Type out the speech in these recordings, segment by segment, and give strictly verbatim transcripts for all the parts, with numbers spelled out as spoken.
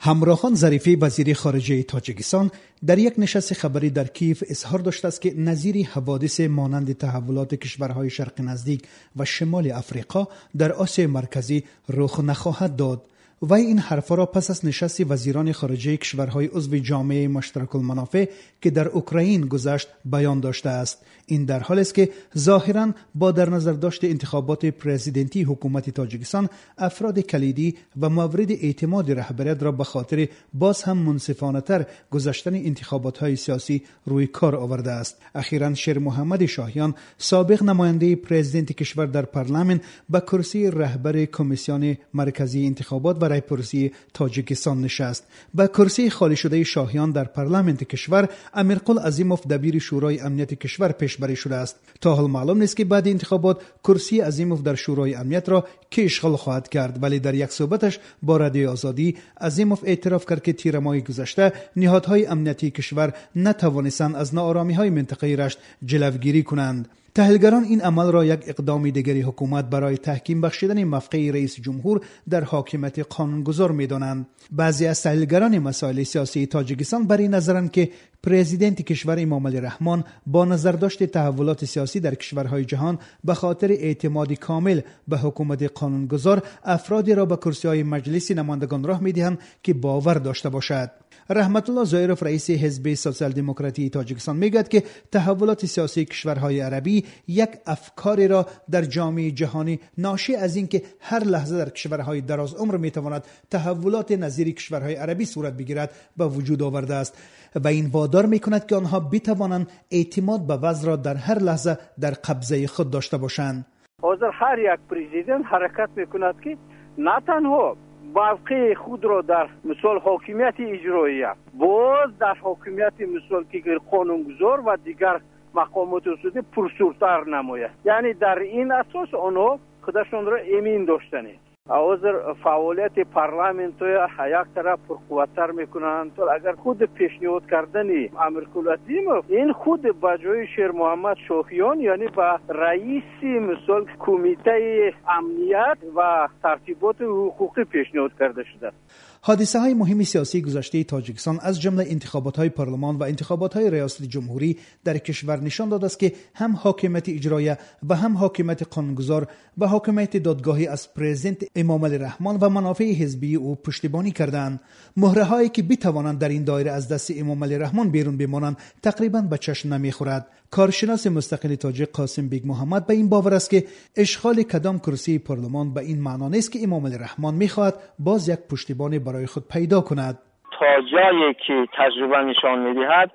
همراخان ظریفی وزیر خارجه تاجیکستان در یک نشست خبری در کیف اظهار داشته است که نظیر حوادث مانند تحولات کشورهای شرق نزدیک و شمال افریقا در آسیای مرکزی رخ نخواهد داد. و این حرفا را پس از نشست وزیران خارجه کشورهای عضو جامعه مشترک المنافع که در اوکراین گذشت بیان داشته است. این در حالی است که ظاهراً با در نظر داشت انتخابات پرزیدنتی حکومت تاجیکستان افراد کلیدی و مورد اعتماد رهبریت را به خاطر باز هم منصفانه‌تر گذشتن انتخابات‌های سیاسی روی کار آورده است. اخیراً شیر محمد شاهیان خالق نماینده پرزیدنت کشور در پارلمان به کرسی رهبر کمیسیون مرکزی انتخابات برای پرسی تاجیکستان نشست. با کرسی خالی شده شاهیان در پارلمانت کشور امیرقل عظیموف دبیر شورای امنیت کشور پیشبری شده است. تا حال معلوم نیست که بعد انتخابات کرسی عظیموف در شورای امنیت را کی اشغال خواهد کرد، ولی در یک صحبتش با رادیو آزادی عظیموف اعتراف کرد که تیر ماه گذشته نهادهای امنیتی کشور نتوانستند از ناآرامی‌های منطقه رشت جلوگیری کنند. تحلیلگران این عمل را یک اقدام دیگری حکومت برای تحکیم بخشیدن موقع رئیس جمهور در حاکمیت قانونگذار می‌دانند. بعضی از تحلیلگران مسائل سیاسی تاجیکستان بر این نظرند که پرزیدنت کشور امام علی رحمان با نظر داشت تحولات سیاسی در کشورهای جهان به خاطر اعتماد کامل به حکومت قانونگذار افرادی را به کرسی‌های مجلس نمایندگان راه می‌دهند که باور داشته باشد. رحمت الله زایروف رئیس حزب سوسیال دموکراتی تاجیکستان میگوید که تحولات سیاسی کشورهای عربی یک افکاری را در جامعه جهانی ناشی از اینکه هر لحظه در کشورهای دراز عمر میتواند تحولات نظیر کشورهای عربی صورت بگیرد به وجود آورده است و این وادار میکند که آنها بتوانند اعتماد به وضع را در هر لحظه در قبضه خود داشته باشند. حاضر هر یک پرزیدنت حرکت میکند که نه تنها موقع خود را در مثال حاکمیت اجراییه باز در حاکمیت مثال که قانونگذار و دیگر مقامات اصولی پرسورتر نماید، یعنی در این اساس آنها خودشان را امین داشتنی. حاضر فعالیت پارلمانت را یک طرف پرقوتر میکنند تا اگر خود پیشنهاد کردنی امیرقل عظیموف این خود به جای شیر محمد شاهیان یعنی با رئیس مثال کمیته امنیت و ترتیبات حقوقی پیشنهاد کرده شده. حادثه های مهم سیاسی گذشته تاجیکستان از جمله انتخابات های پارلمان و انتخابات های ریاست جمهوری در کشور نشان داده است که هم حاکمیت اجراییه و هم حاکمیت قانونگذار و حاکمیت دادگاهی از پرزیدنت امام علی رحمان و منافع حزبی او پشتیبانی کردند. مهره هایی که بتوانند در این دایره از دست امام علی رحمان بیرون بمانند تقریبا به چشم نمیخورد. کارشناس مستقل تاجیک قاسم بیگ محمد به این باور است که اشغال کدام کرسی پارلمان به این معنا نیست که امام علی رحمان میخواهد باز یک پشتیبان برای خود پیدا کند. تا جایی که تجربه نشان میدهد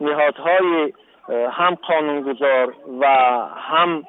نهادهای هم قانونگذار و هم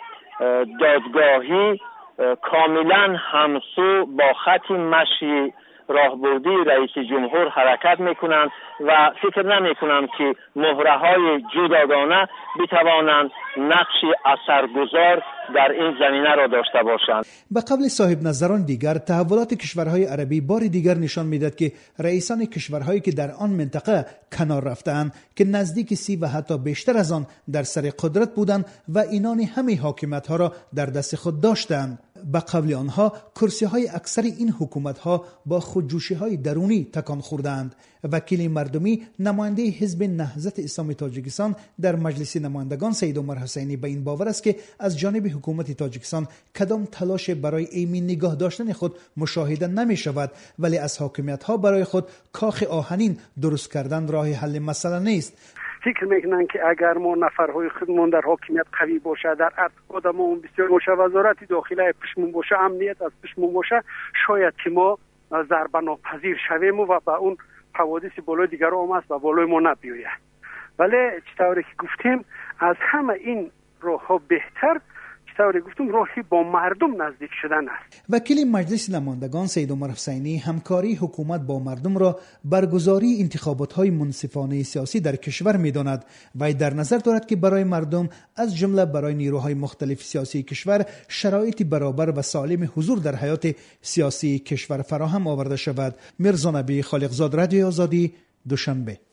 دادگاهی کاملا همسو با خط مشی راهبردی رئیس جمهور حرکت میکنند و فکر نمیکنند که مهره‌های جداگانه بتوانند نقش اثرگذار در این زمینه را داشته باشند. به قبل صاحب نظران دیگر تحولات کشورهای عربی بار دیگر نشان میداد که رئیسان کشورهایی که در آن منطقه کنار رفتند که نزدیک سی و حتی بیشتر از آن در سر قدرت بودند و اینان همه حاکمیت‌ها را در دست خود داشتند. به قبل آنها کرسی‌های اکثر این حکومت‌ها با خودجوشی‌های درونی تکان خوردند. وکیل مردمی نماینده حزب نهضت اسلامی تاجیکستان در مجلس نمایندگان سید عمر حسینی به این باور است که از جانب حکومت تاجیکستان کدام تلاش برای ایمن نگاه داشتن خود مشاهده نمی شود، ولی از حاکمیت‌ها برای خود کاخ آهنین درست کردن راه حل مسئله نیست. فکر میکنن که اگر ما نفرهای خودمون در حاکمیت قوی باشه، در آدممون بسیار باشه، وزارت داخله پیشمون باشه، امنیت از پیشمون باشه، شاید که ما ضربه ناپذیر شویم و با اون حوادث بالای دیگر هم است و بالای ما نبیاید. ولی چطوری که گفتیم از همه این راه ها بهتر چطوری گفتم راهی با مردم نزدیک شدن است. وکیل مجلس نمایندگان سید عمر حسینی همکاری حکومت با مردم را برگزاری انتخابات‌های منصفانه سیاسی در کشور می‌داند و در نظر دارد که برای مردم از جمله برای نیروهای مختلف سیاسی کشور شرایط برابر و سالم حضور در حیات سیاسی کشور فراهم آورده شود. میرزا نبی خالقزاد، رادیو آزادی، دوشنبه.